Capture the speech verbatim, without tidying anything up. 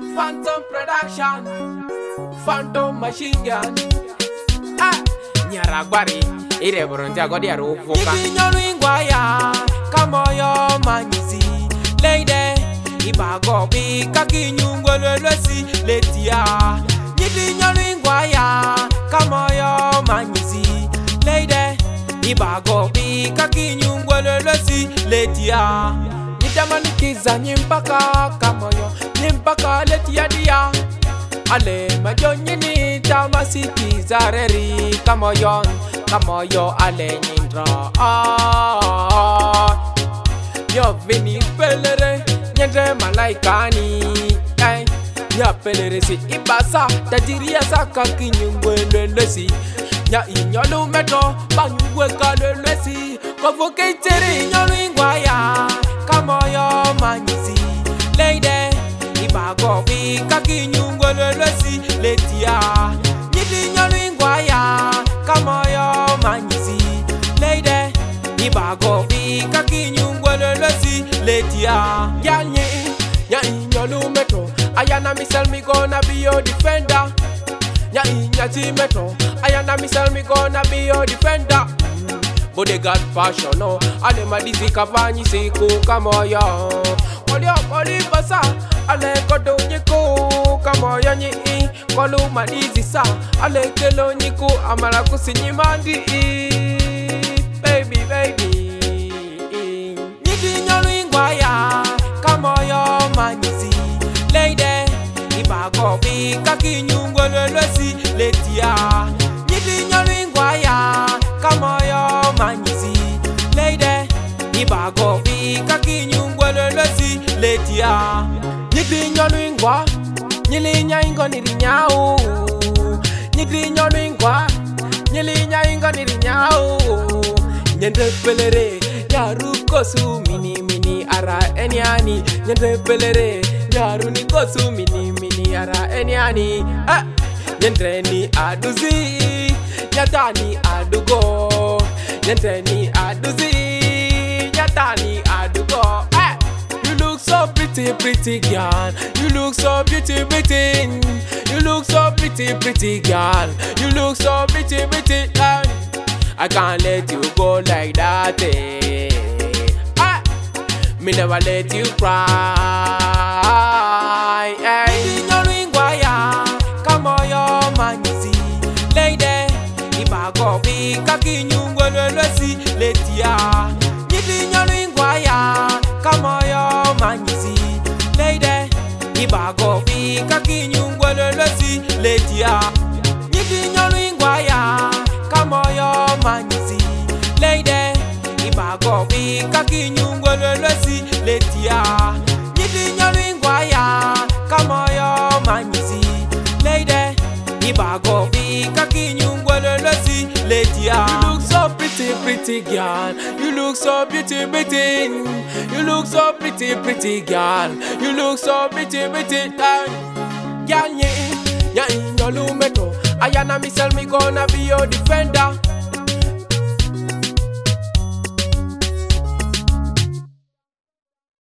Phantom Production, Phantom Machine Gun. Ah, Nyaragbari, ire boronja godi arufuka. Nidi nyolwingwa ya, kamoyo manyizi, lady, ibago bi kaki nyungwe lwelwesi letia. Nidi nyolwingwa ya, kamoyo manyizi, lady, ibago bi kaki nyungwe lwelwesi letia. Nitamanikiza nyimpaka kamoyo, nyimpaka letia dia. Ale majo nyini tamasikiza reri kamoyon, kamoyo ale nyindra. Nyo vini pelere, nyendre malaikani. Ay, nya pelere si ibasa, tajiria saka kinyungwe lwelwesi. Nya inyolu meto, banyungwe ka lwelwesi. Kofuke itere inyolu ingwaya, kamoyo manyizi. Lady, ibago bi kaki nyungwe lwelwesi letia. Nyidi nyolu ingwaya, kamoyo manyizi. Lady, ibago bi kaki nyungwe lwelwesi letia. Yanye, nya inyolu meto, ayana misel mi gonna be your defender. Nya inyati meto, ayana misel mi gonna be your defender. Bodyguard fashion, no. Ale madizi kavanyi siku kamoyo. Kolyo koli basa, ale kodo nyiku kamoyo nyi. Kolu madizi sa, ale kelo nyiku amala kusinyi mandi. Baby, baby. Nyidi nyolu ingwaya, kamoyo manyizi. Lady, ibago bi kaki nyungwe lwelwesi letia. Nyidi nyolu ingwaya, kamoyo manyizi. Lady, ibago bi kaki nyungwe lwelwesi letia. Nyidi nyolu ingwa, nyili nyaingo nirinyao. Nyidi nyolu ingwa, nyili nyaingo nirinyao. Nyendre pelere, nyaru kosu mini mini ara enyani. Nyendre pelere, nyaru ni kosu mini mini ara enyani. Ah, nyendre ni aduzi, nyatani adugo. Nyendre ni aduzi, nyatani adugo. Ah, you look so pretty, pretty girl. You look so pretty, pretty. You look so pretty, pretty girl. You look so pretty, pretty girl. I can't let you go like that, eh. Ah, me never let you cry, eh. Nyidi nyolu ingwaya, kamoyo manyizi. Lady, ibago bi kaki nyungwe lwelwesi letia. Nyidi nyolu ingwaya, kamoyo manyizi. Lady, ibago bi kaki nyungwe lwelwesi letia. Nyidi nyolu ingwaya, kamoyo manyizi. Lady, ibago bi kaki nyungwe lwelwesi letia. Nyidi nyolu ingwaya, kamoyo manyizi. Lady, ibago bi kaki nyungwe lwelwesi letia. You look so pretty, pretty girl. You look so pretty, pretty. You look so pretty, pretty girl. You look so pretty, pretty girl. Girl, yeah, yeah, inyolu meto. Ayana misel mi gonna